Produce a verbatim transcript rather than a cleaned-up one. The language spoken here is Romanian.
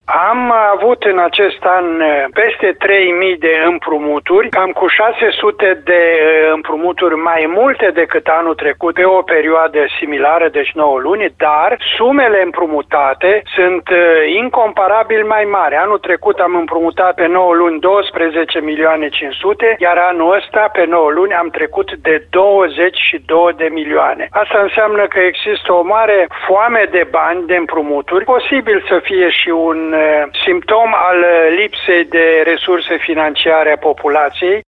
Am avut în acest an peste trei mii de împrumuturi, cam cu șase sute de împrumuturi mai multe decât anul trecut pe o perioadă similară, deci nouă luni, dar sumele împrumutate sunt incomparabil mai mari. Anul trecut am împrumutat pe nouă luni douăsprezece milioane cinci sute, iar anul ăsta pe nouă luni am trecut de douăzeci și două de milioane. Asta înseamnă că există o mare foame de bani, de împrumuturi, posibil să fie și un simptom al lipsei de resurse financiare a populației.